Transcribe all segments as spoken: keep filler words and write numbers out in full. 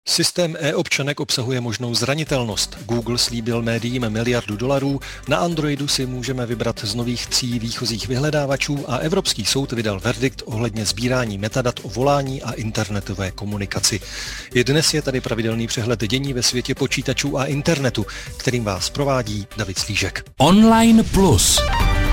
Systém e-občanek obsahuje možnou zranitelnost. Google slíbil médiím miliardu dolarů, na Androidu si můžeme vybrat z nových tří výchozích vyhledávačů a Evropský soud vydal verdikt ohledně sbírání metadat o volání a internetové komunikaci. I dnes je tady pravidelný přehled dění ve světě počítačů a internetu, kterým vás provádí David Slížek. Online Plus.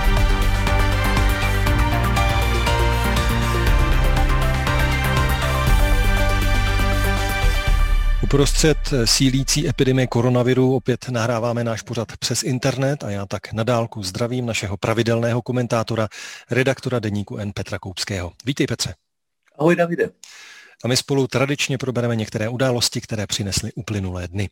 Uprostřed sílící epidemie koronaviru opět nahráváme náš pořad přes internet a já tak na dálku zdravím našeho pravidelného komentátora, redaktora deníku N Petra Koupského. Vítej, Petře. Ahoj, Davide. A my spolu tradičně probereme některé události, které přinesly uplynulé dny.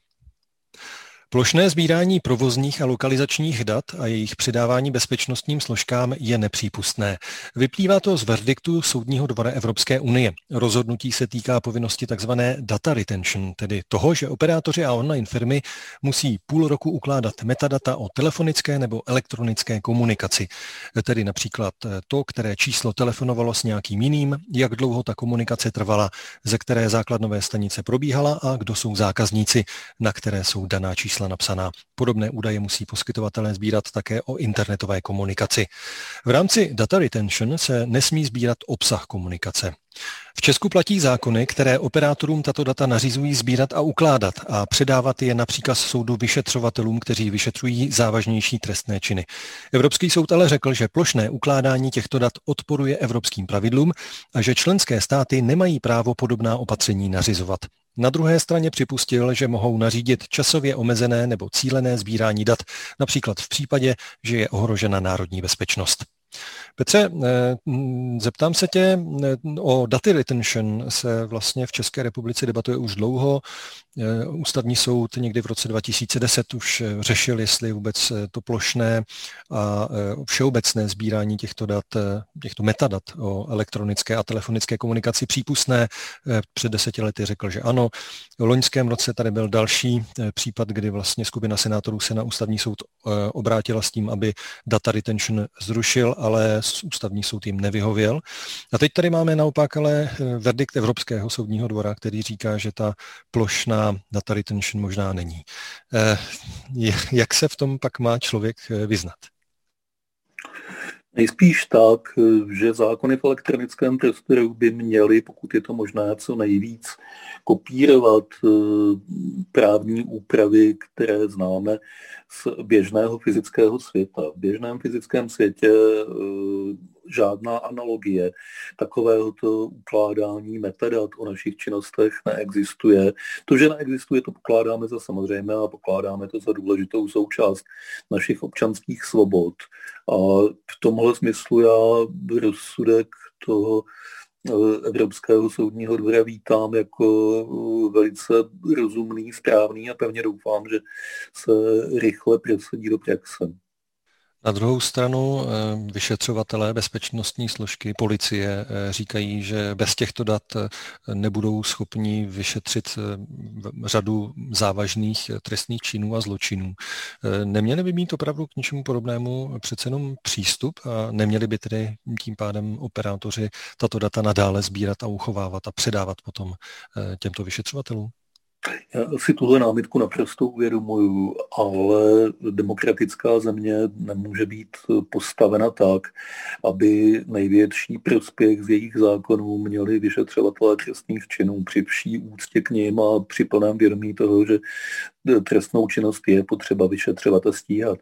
Plošné sbírání provozních a lokalizačních dat a jejich předávání bezpečnostním složkám je nepřípustné. Vyplývá to z verdiktu Soudního dvora Evropské unie. Rozhodnutí se týká povinnosti tzv. Data retention, tedy toho, že operátoři a online firmy musí půl roku ukládat metadata o telefonické nebo elektronické komunikaci. Tedy například to, které číslo telefonovalo s nějakým jiným, jak dlouho ta komunikace trvala, ze které základnové stanice probíhala a kdo jsou zákazníci, na které jsou daná čísla napsaná. Podobné údaje musí poskytovatelé sbírat také o internetové komunikaci. V rámci data retention se nesmí sbírat obsah komunikace. V Česku platí zákony, které operátorům tato data nařizují sbírat a ukládat a předávat je například soudu vyšetřovatelům, kteří vyšetřují závažnější trestné činy. Evropský soud ale řekl, že plošné ukládání těchto dat odporuje evropským pravidlům a že členské státy nemají právo podobná opatření nařizovat. Na druhé straně připustil, že mohou nařídit časově omezené nebo cílené sbírání dat, například v případě, že je ohrožena národní bezpečnost. Petře, zeptám se tě, o data retention se vlastně v České republice debatuje už dlouho. Ústavní soud někdy v roce dva tisíce deset už řešil, jestli vůbec to plošné a všeobecné sbírání těchto dat, těchto metadat o elektronické a telefonické komunikaci přípustné. Před deseti lety řekl, že ano. V loňském roce tady byl další případ, kdy vlastně skupina senátorů se na ústavní soud obrátila s tím, aby data retention zrušil, ale ústavní soud jim nevyhověl. A teď tady máme naopak ale verdikt Evropského soudního dvora, který říká, že ta plošná data retention možná není. Jak se v tom pak má člověk vyznat? Nejspíš tak, že zákony v elektronickém prostoru by měly, pokud je to možné, co nejvíc kopírovat právní úpravy, které známe z běžného fyzického světa. V běžném fyzickém světě žádná analogie takovéhoto ukládání metadat o našich činnostech neexistuje. To, že neexistuje, to pokládáme za samozřejmé a pokládáme to za důležitou součást našich občanských svobod. A v tomhle smyslu já rozsudek toho Evropského soudního dvora vítám jako velice rozumný, správný a pevně doufám, že se rychle prosadí do praxe. Na druhou stranu vyšetřovatelé, bezpečnostní složky, policie říkají, že bez těchto dat nebudou schopni vyšetřit řadu závažných trestných činů a zločinů. Neměli by mít opravdu k ničemu podobnému přece jenom přístup a neměli by tedy tím pádem operátoři tato data nadále sbírat a uchovávat a předávat potom těmto vyšetřovatelům? Já si tuhle námitku naprosto uvědomuju, ale demokratická země nemůže být postavena tak, aby největší prospěch z jejich zákonů měli vyšetřovatelé trestných činů při vší úctě k nim a při plném vědomí toho, že trestnou činnost je potřeba vyšetřovat a stíhat.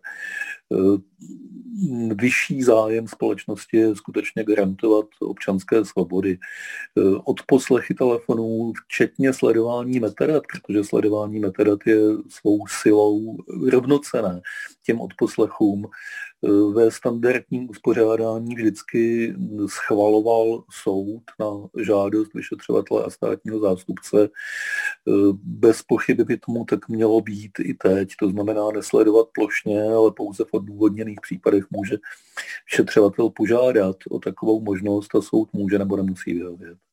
Vyšší zájem společnosti je skutečně garantovat občanské svobody. Odposlechy telefonů, včetně sledování metadat, protože sledování metadat je svou silou rovnocenné těm odposlechům. Ve standardním uspořádání vždycky schvaloval soud na žádost vyšetřovatele a státního zástupce. Bez pochyby by tomu tak mělo být i teď. To znamená nesledovat plošně, ale pouze v odůvodněných případech může vyšetřovatel požádat o takovou možnost a soud může nebo nemusí vyhovět.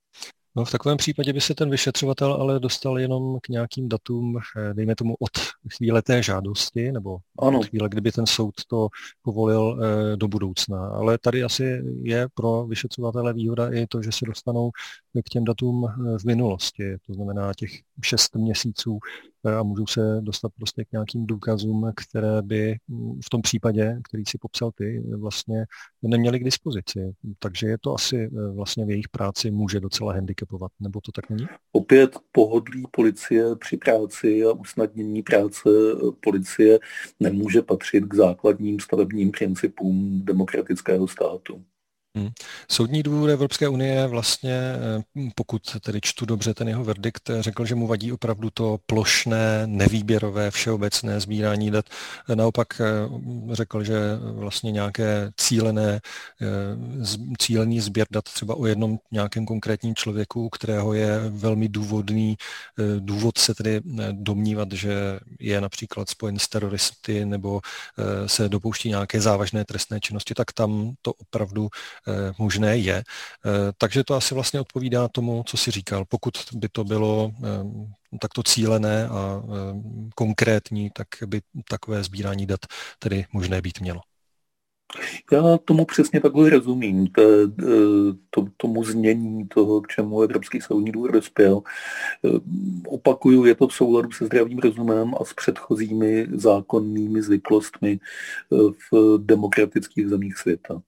No, v takovém případě by se ten vyšetřovatel ale dostal jenom k nějakým datům, dejme tomu od chvíle té žádosti, nebo Ano. od chvíle, kdyby ten soud to povolil do budoucna. Ale tady asi je pro vyšetřovatele výhoda i to, že se dostanou k těm datům v minulosti, to znamená těch šest měsíců, a můžou se dostat prostě k nějakým důkazům, které by v tom případě, který si popsal ty, vlastně neměli k dispozici. Takže je to asi vlastně v jejich práci může docela handicapovat, nebo to tak není? Opět pohodlí policie při práci a usnadnění práce policie nemůže patřit k základním stavebním principům demokratického státu. Hmm. Soudní dvůr Evropské unie vlastně, pokud tedy čtu dobře ten jeho verdikt, řekl, že mu vadí opravdu to plošné, nevýběrové, všeobecné sbírání dat. Naopak řekl, že vlastně nějaké cílené, cílený sběr dat třeba o jednom nějakém konkrétním člověku, kterého je velmi důvodný důvod se tedy domnívat, že je například spojen s teroristy nebo se dopouští nějaké závažné trestné činnosti, tak tam to opravdu možné je. Takže to asi vlastně odpovídá tomu, co si říkal. Pokud by to bylo takto cílené a konkrétní, tak by takové sbírání dat tedy možné být mělo. Já tomu přesně takhle rozumím, to, to, tomu znění toho, k čemu Evropský soudní dvůr dospěl. Opakuju, je to v souladu se zdravým rozumem a s předchozími zákonnými zvyklostmi v demokratických zemích světa.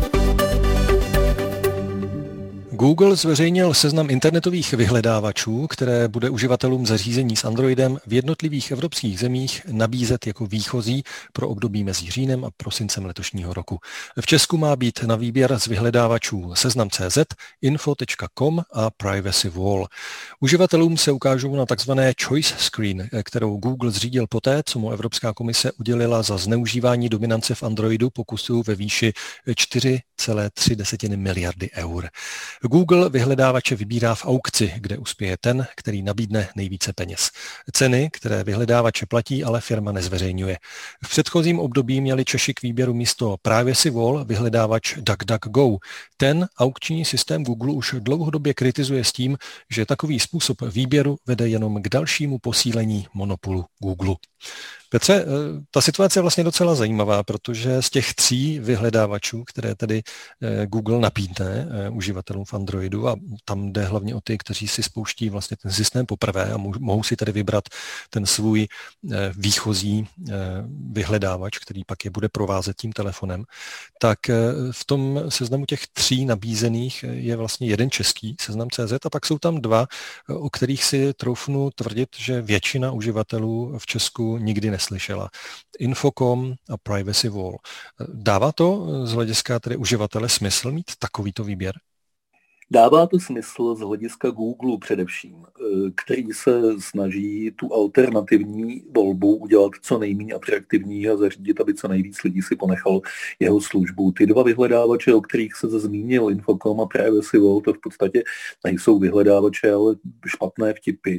Google zveřejnil seznam internetových vyhledávačů, které bude uživatelům zařízení s Androidem v jednotlivých evropských zemích nabízet jako výchozí pro období mezi říjnem a prosincem letošního roku. V Česku má být na výběr z vyhledávačů seznam tečka cé zet, info tečka com a Privacy Wall. Uživatelům se ukážou na takzvané choice screen, kterou Google zřídil poté, co mu Evropská komise udělila za zneužívání dominance v Androidu pokusu ve výši čtyři celé tři miliardy eur. Google vyhledávače vybírá v aukci, kde uspěje ten, který nabídne nejvíce peněz. Ceny, které vyhledávače platí, ale firma nezveřejňuje. V předchozím období měli Češi k výběru místo Privacy Wall vyhledávač DuckDuckGo. Ten aukční systém Google už dlouhodobě kritizuje s tím, že takový způsob výběru vede jenom k dalšímu posílení monopolu Google. Petře, ta situace je vlastně docela zajímavá, protože z těch tří vyhledávačů, které tedy Google nabídne uživatelům v Androidu, a tam jde hlavně o ty, kteří si spouští vlastně ten systém poprvé a mohou si tedy vybrat ten svůj výchozí vyhledávač, který pak je bude provázet tím telefonem, tak v tom seznamu těch tří nabízených je vlastně jeden český, seznam tečka cé zet, a pak jsou tam dva, o kterých si troufnu tvrdit, že většina uživatelů v Česku nikdy neslyšela. Infocom a Privacy Wall. Dává to z hlediska tedy uživatele smysl mít takovýto výběr? Dává to smysl z hlediska Google především, který se snaží tu alternativní volbu udělat co nejméně atraktivní a zařídit, aby co nejvíc lidí si ponechal jeho službu. Ty dva vyhledávače, o kterých se zmínil, Infocom a Privacy Wall, to v podstatě nejsou vyhledávače, ale špatné vtipy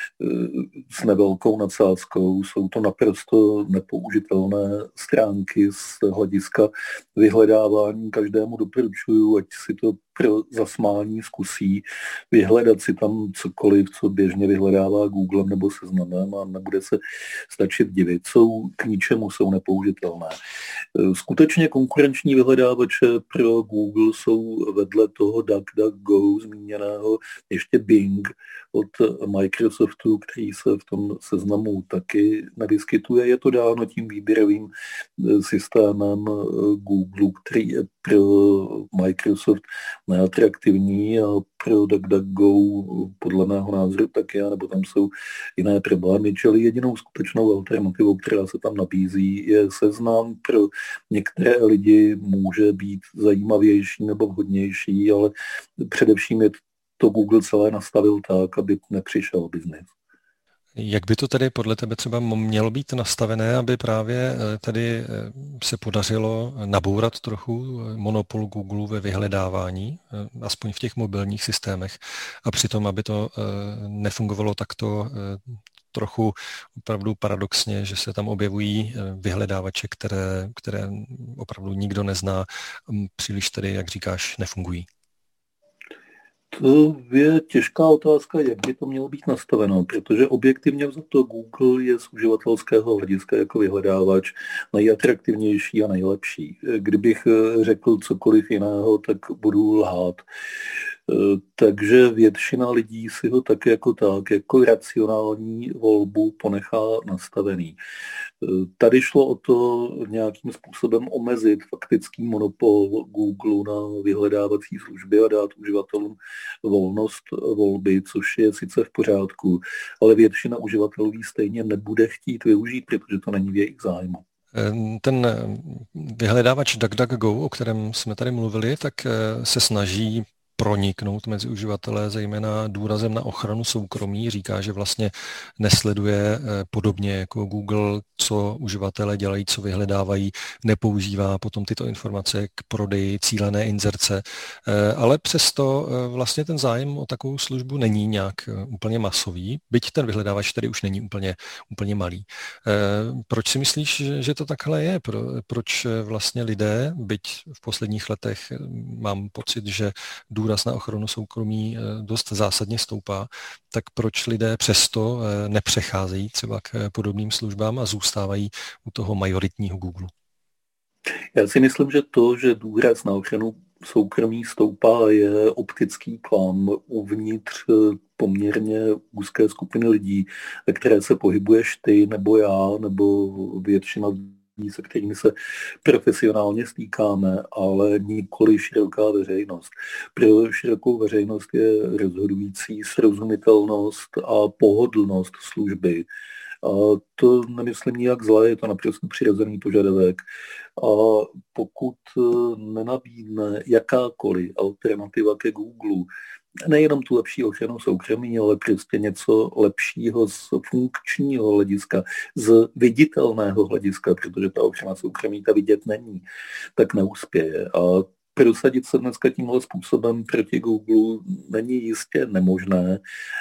s nevelkou nadsázkou. Jsou to naprosto nepoužitelné stránky z hlediska vyhledávání. Každému doporučuju, ať si to pro zasmání zkusí vyhledat si tam cokoliv, co běžně vyhledává Googlem nebo Seznamem, a nebude se stačit divit. Jsou k ničemu, jsou nepoužitelné. Skutečně konkurenční vyhledávače pro Google jsou vedle toho DuckDuckGo zmíněného ještě Bing od Microsoftu, který se v tom seznamu taky nevyskytuje. Je to dáno tím výběrovým systémem Google, který je pro Microsoft neatraktivní a pro DuckDuckGo podle mého názoru taky, nebo tam jsou jiné problémy, čili jedinou skutečnou alternativou, která se tam nabízí, je Seznam. Pro některé lidi může být zajímavější nebo vhodnější, ale především je to Google celé nastavil tak, aby nepřišel biznis. Jak by to tedy podle tebe třeba mělo být nastavené, aby právě tady se podařilo nabourat trochu monopol Google ve vyhledávání, aspoň v těch mobilních systémech, a přitom, aby to nefungovalo takto trochu opravdu paradoxně, že se tam objevují vyhledávače, které, které opravdu nikdo nezná, příliš tedy, jak říkáš, nefungují? To je těžká otázka, jak by to mělo být nastaveno, protože objektivně za to Google je z uživatelského hlediska jako vyhledávač nejatraktivnější a nejlepší. Kdybych řekl cokoliv jiného, tak budu lhát. Takže většina lidí si ho tak jako tak, jako racionální volbu ponechá nastavený. Tady šlo o to nějakým způsobem omezit faktický monopol Google na vyhledávací služby a dát uživatelům volnost volby, což je sice v pořádku, ale většina uživatelů ji stejně nebude chtít využít, protože to není v jejich zájmu. Ten vyhledávač DuckDuckGo, o kterém jsme tady mluvili, tak se snaží proniknout mezi uživatelé, zejména důrazem na ochranu soukromí. Říká, že vlastně nesleduje podobně jako Google, co uživatelé dělají, co vyhledávají, nepoužívá potom tyto informace k prodeji cílené inzerce, ale přesto vlastně ten zájem o takovou službu není nějak úplně masový, byť ten vyhledávač tady už není úplně, úplně malý. Proč si myslíš, že to takhle je? Proč vlastně lidé, byť v posledních letech mám pocit, že důraz na ochranu soukromí dost zásadně stoupá, tak proč lidé přesto nepřecházejí třeba k podobným službám a zůstávají u toho majoritního Google? Já si myslím, že to, že důraz na ochranu soukromí stoupá, je optický klam uvnitř poměrně úzké skupiny lidí, ve které se pohybuješ ty, nebo já, nebo většina lidí, se kterými se profesionálně stýkáme, ale nikoli široká veřejnost. Pro širokou veřejnost je rozhodující srozumitelnost a pohodlnost služby. A to nemyslím nijak zle, je to naprosto přirozený požadavek. A pokud nenabídne jakákoliv alternativa ke Google, nejenom tu lepší ochranu soukromí, ale prostě něco lepšího z funkčního hlediska, z viditelného hlediska, protože ta ochrana soukromí ta vidět není, tak neuspěje. A prosadit se dneska tímhle způsobem proti Google není jistě nemožné,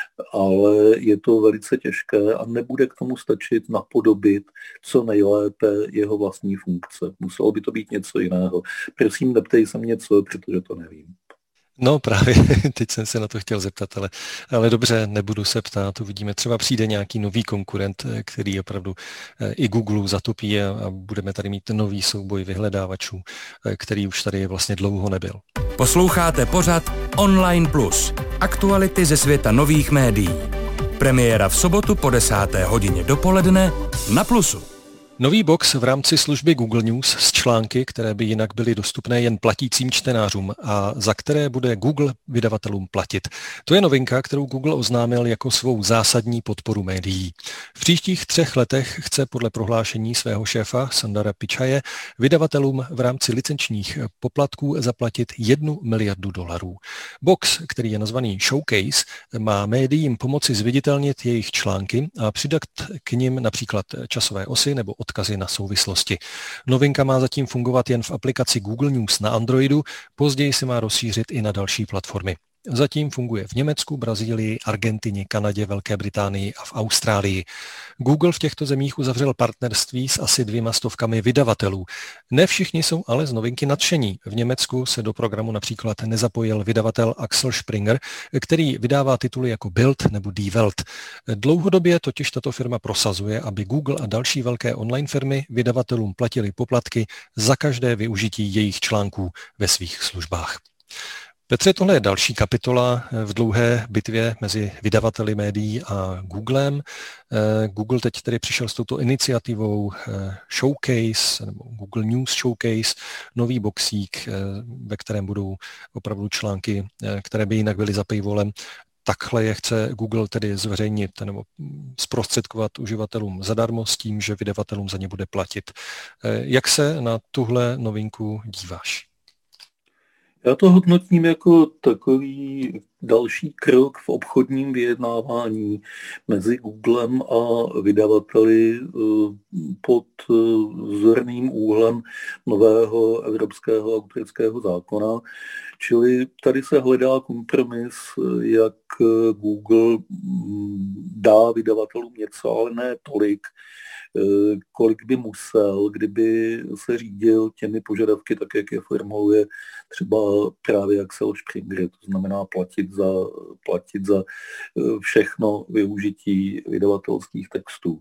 ale je to velice těžké a nebude k tomu stačit napodobit co nejlépe jeho vlastní funkce. Muselo by to být něco jiného. Prosím, neptej se mě co, protože to nevím. No právě, teď jsem se na to chtěl zeptat, ale, ale dobře, nebudu se ptát, uvidíme, třeba přijde nějaký nový konkurent, který opravdu i Google zatopí a, a budeme tady mít nový souboj vyhledávačů, který už tady vlastně dlouho nebyl. Posloucháte pořad Online Plus, aktuality ze světa nových médií. Premiéra v sobotu po desáté hodině dopoledne na Plusu. Nový box v rámci služby Google News s články, které by jinak byly dostupné jen platícím čtenářům a za které bude Google vydavatelům platit. To je novinka, kterou Google oznámil jako svou zásadní podporu médií. V příštích třech letech chce podle prohlášení svého šéfa Sundara Pichaye vydavatelům v rámci licenčních poplatků zaplatit jednu miliardu dolarů. Box, který je nazvaný Showcase, má médiím pomoci zviditelnit jejich články a přidat k nim například časové osy nebo odkazy na souvislosti. Novinka má zatím fungovat jen v aplikaci Google News na Androidu, později se má rozšířit i na další platformy. Zatím funguje v Německu, Brazílii, Argentině, Kanadě, Velké Británii a v Austrálii. Google v těchto zemích uzavřel partnerství s asi dvěma stovkami vydavatelů. Ne všichni jsou ale z novinky nadšení. V Německu se do programu například nezapojil vydavatel Axel Springer, který vydává tituly jako Bild nebo Die Welt. Dlouhodobě totiž tato firma prosazuje, aby Google a další velké online firmy vydavatelům platili poplatky za každé využití jejich článků ve svých službách. Petře, tohle je další kapitola v dlouhé bitvě mezi vydavateli médií a Googlem. Google teď tedy přišel s touto iniciativou Showcase, nebo Google News Showcase, nový boxík, ve kterém budou opravdu články, které by jinak byly za paywallem. Takhle je chce Google tedy zveřejnit nebo zprostředkovat uživatelům zadarmo s tím, že vydavatelům za ně bude platit. Jak se na tuhle novinku díváš? Já to hodnotím jako takový další krok v obchodním vyjednávání mezi Googlem a vydavateli pod zorným úhlem nového evropského autorského zákona. Čili tady se hledá kompromis, jak Google dá vydavatelům něco, ale ne tolik, kolik by musel, kdyby se řídil těmi požadavky, tak jak je formuluje třeba právě Axel Springer, to znamená platit za, platit za všechno využití vydavatelských textů.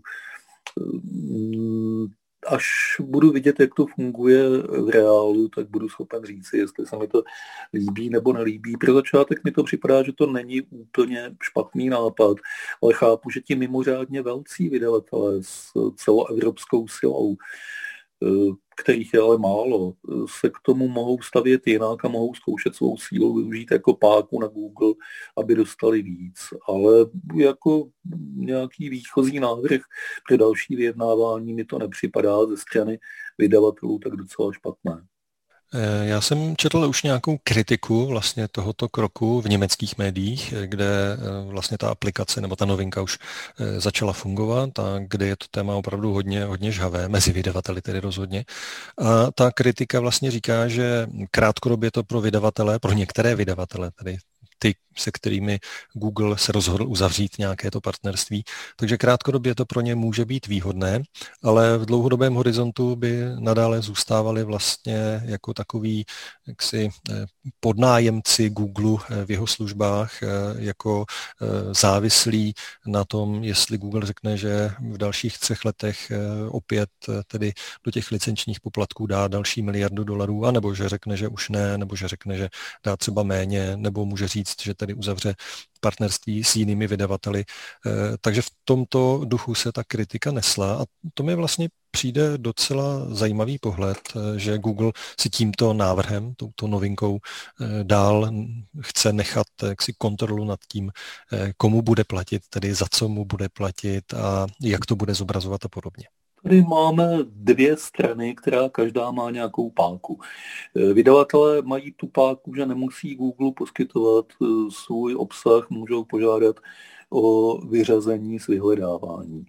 Až budu vidět, jak to funguje v reálu, tak budu schopen říci, jestli se mi to líbí nebo nelíbí. Pro začátek mi to připadá, že to není úplně špatný nápad, ale chápu, že ti mimořádně velcí vydavatelé s celoevropskou silou, kterých je ale málo, se k tomu mohou stavět jinak a mohou zkoušet svou sílu využít jako páku na Google, aby dostali víc. Ale jako nějaký výchozí návrh pro další vyjednávání mi to nepřipadá ze strany vydavatelů tak docela špatné. Já jsem četl už nějakou kritiku vlastně tohoto kroku v německých médiích, kde vlastně ta aplikace nebo ta novinka už začala fungovat a kde je to téma opravdu hodně, hodně žhavé, mezi vydavateli tedy rozhodně. A ta kritika vlastně říká, že krátkodobě to pro vydavatele, pro některé vydavatele, tedy ty, se kterými Google se rozhodl uzavřít nějaké to partnerství. Takže krátkodobě to pro ně může být výhodné, ale v dlouhodobém horizontu by nadále zůstávali vlastně jako takový jaksi podnájemci Google v jeho službách, jako závislí na tom, jestli Google řekne, že v dalších třech letech opět tedy do těch licenčních poplatků dá další miliardu dolarů, anebo že řekne, že už ne, nebo že řekne, že dá třeba méně, nebo může říct, že tady uzavře partnerství s jinými vydavateli. Takže v tomto duchu se ta kritika nesla a to mi vlastně přijde docela zajímavý pohled, že Google si tímto návrhem, touto novinkou dál chce nechat jaksi kontrolu nad tím, komu bude platit, tedy za co mu bude platit a jak to bude zobrazovat a podobně. Tady máme dvě strany, která každá má nějakou páku. Vydavatelé mají tu páku, že nemusí Google poskytovat svůj obsah, můžou požádat o vyřazení z vyhledávání.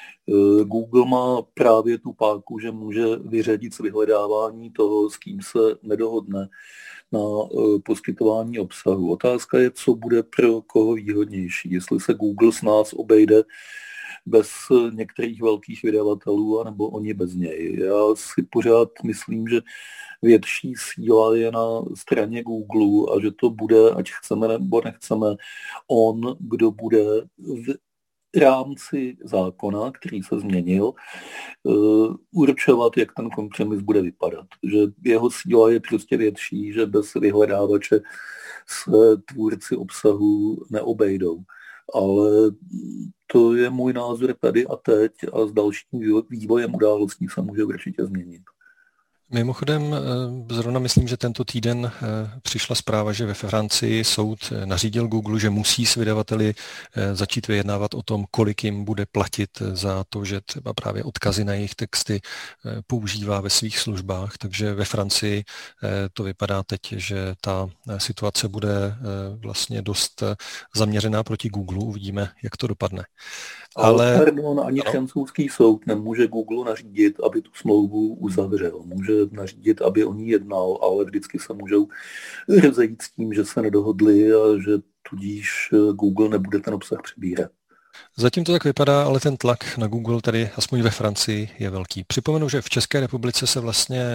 Google má právě tu páku, že může vyřadit z vyhledávání toho, s kým se nedohodne na poskytování obsahu. Otázka je, co bude pro koho výhodnější. Jestli se Google s nás obejde bez některých velkých vydavatelů, anebo oni bez něj. Já si pořád myslím, že větší síla je na straně Google a že to bude, ať chceme nebo nechceme, on, kdo bude v rámci zákona, který se změnil, určovat, jak ten kompromis bude vypadat. Že jeho síla je prostě větší, že bez vyhledávače se tvůrci obsahu neobejdou. Ale to je můj názor tady a teď a s dalším vývojem událostí se může určitě změnit. Mimochodem, zrovna myslím, že tento týden přišla zpráva, že ve Francii soud nařídil Google, že musí s vydavateli začít vyjednávat o tom, kolik jim bude platit za to, že třeba právě odkazy na jejich texty používá ve svých službách. Takže ve Francii to vypadá teď, že ta situace bude vlastně dost zaměřená proti Google. Uvidíme, jak to dopadne. Ale pardon, ani ano. Francouzský soud nemůže Google nařídit, aby tu smlouvu uzavřel. Může nařídit, aby o ní jednal, ale vždycky se můžou rozejít s tím, že se nedohodli a že tudíž Google nebude ten obsah přebírat. Zatím to tak vypadá, ale ten tlak na Google tady aspoň ve Francii je velký. Připomenu, že v České republice se vlastně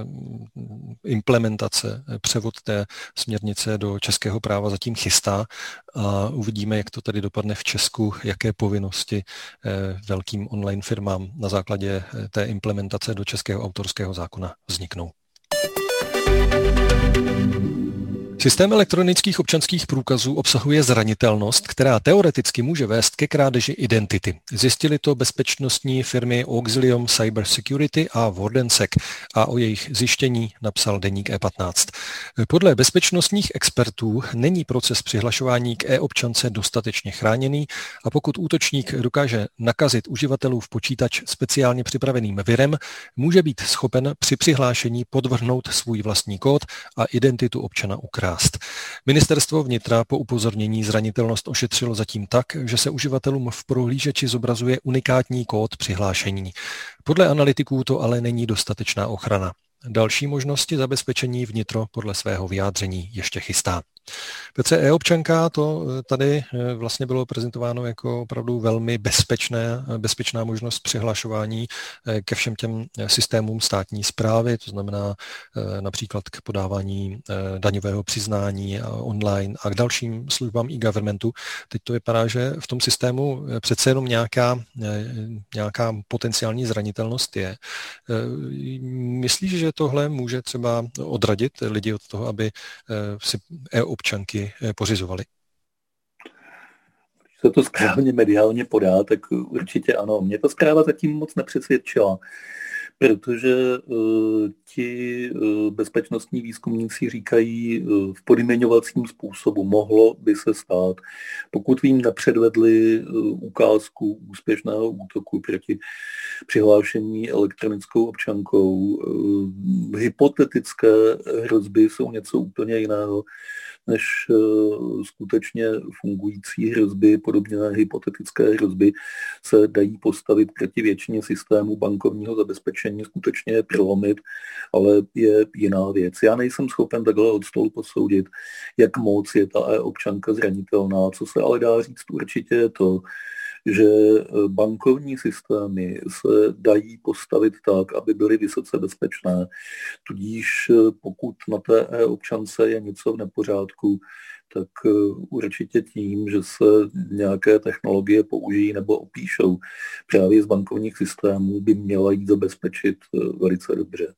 implementace, převod té směrnice do českého práva zatím chystá a uvidíme, jak to tady dopadne v Česku, jaké povinnosti velkým online firmám na základě té implementace do českého autorského zákona vzniknou. Systém elektronických občanských průkazů obsahuje zranitelnost, která teoreticky může vést ke krádeži identity. Zjistili to bezpečnostní firmy Auxilium Cyber Security a Wardensec a o jejich zjištění napsal deník E patnáct. Podle bezpečnostních expertů není proces přihlašování k e-občance dostatečně chráněný a pokud útočník dokáže nakazit uživatelův počítač speciálně připraveným virem, může být schopen při přihlášení podvrhnout svůj vlastní kód a identitu občana ukrást. Ministerstvo vnitra po upozornění zranitelnost ošetřilo zatím tak, že se uživatelům v prohlížeči zobrazuje unikátní kód přihlášení. Podle analytiků to ale není dostatečná ochrana. Další možnosti zabezpečení vnitro podle svého vyjádření ještě chystá. Petře, e-občanka, to tady vlastně bylo prezentováno jako opravdu velmi bezpečné, bezpečná možnost přihlašování ke všem těm systémům státní správy, to znamená například k podávání daňového přiznání online a k dalším službám e-governmentu. Teď to vypadá, že v tom systému přece jenom nějaká, nějaká potenciální zranitelnost je. Myslíš, že tohle může třeba odradit lidi od toho, aby si e-občanky pořizovali? Když se to správně mediálně podá, tak určitě ano. Mě ta zpráva zatím moc nepřesvědčila, protože uh, ti uh, bezpečnostní výzkumníci říkají uh, v podjmeňovacím způsobu mohlo by se stát, pokud vím, nepředvedli uh, ukázku úspěšného útoku proti přihlášení elektronickou občankou. Uh, hypotetické hrozby jsou něco úplně jiného než uh, skutečně fungující hrozby. Podobně hypotetické hrozby se dají postavit proti většině systému bankovního zabezpečení, skutečně je prolomit, ale je jiná věc. Já nejsem schopen takhle od stolu posoudit, jak moc je ta e-občanka zranitelná. Co se ale dá říct určitě je to, že bankovní systémy se dají postavit tak, aby byly vysoce bezpečné. Tudíž pokud na té e-občance je něco v nepořádku, tak určitě tím, že se nějaké technologie použijí nebo opíšou právě z bankovních systémů, by měla jít zabezpečit velice dobře.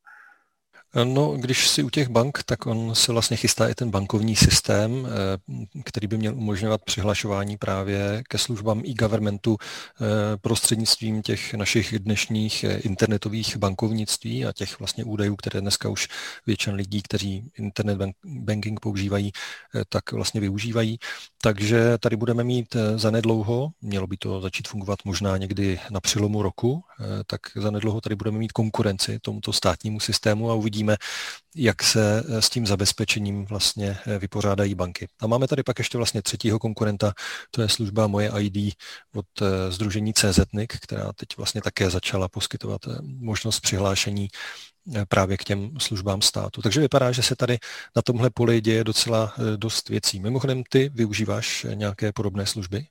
No, když si u těch bank, tak on se vlastně chystá i ten bankovní systém, který by měl umožňovat přihlašování právě ke službám e-governmentu prostřednictvím těch našich dnešních internetových bankovnictví a těch vlastně údajů, které dneska už většina lidí, kteří internet banking používají, tak vlastně využívají. Takže tady budeme mít zanedlouho, mělo by to začít fungovat možná někdy na přelomu roku, tak zanedlouho tady budeme mít konkurenci tomuto státnímu systému a uvidíme, jak se s tím zabezpečením vlastně vypořádají banky. A máme tady pak ještě vlastně třetího konkurenta, to je služba Moje í dé od sdružení C Z N I C, která teď vlastně také začala poskytovat možnost přihlášení právě k těm službám státu. Takže vypadá, že se tady na tomhle poli děje docela dost věcí. Mimochodem, ty využíváš nějaké podobné služby?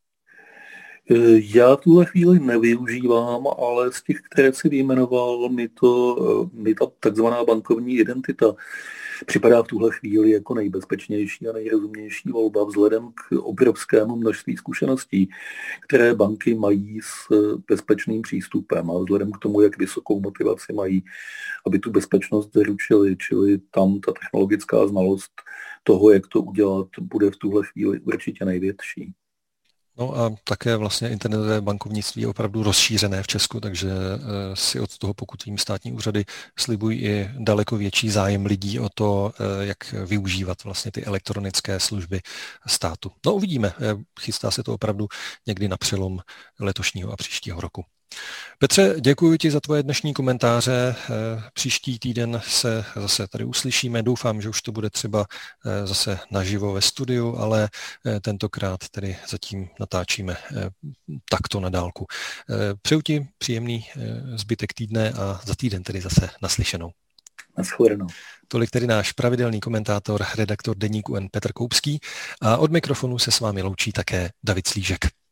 Já tuhle chvíli nevyužívám, ale z těch, které si vyjmenoval, mi, to, mi ta takzvaná bankovní identita připadá v tuhle chvíli jako nejbezpečnější a nejrozumnější volba vzhledem k obrovskému množství zkušeností, které banky mají s bezpečným přístupem a vzhledem k tomu, jak vysokou motivaci mají, aby tu bezpečnost zaručili, čili tam ta technologická znalost toho, jak to udělat, bude v tuhle chvíli určitě největší. No a také vlastně internetové bankovnictví je opravdu rozšířené v Česku, takže si od toho, pokud jim státní úřady slibují i daleko větší zájem lidí o to, jak využívat vlastně ty elektronické služby státu. No uvidíme, chystá se to opravdu někdy na přelom letošního a příštího roku. Petře, děkuji ti za tvoje dnešní komentáře. Příští týden se zase tady uslyšíme. Doufám, že už to bude třeba zase naživo ve studiu, ale tentokrát tedy zatím natáčíme takto na dálku. Přeju ti příjemný zbytek týdne a za týden tedy zase naslyšenou. Naschledanou. Tolik tedy náš pravidelný komentátor, redaktor Deníku N Petr Koupský a od mikrofonu se s vámi loučí také David Slížek.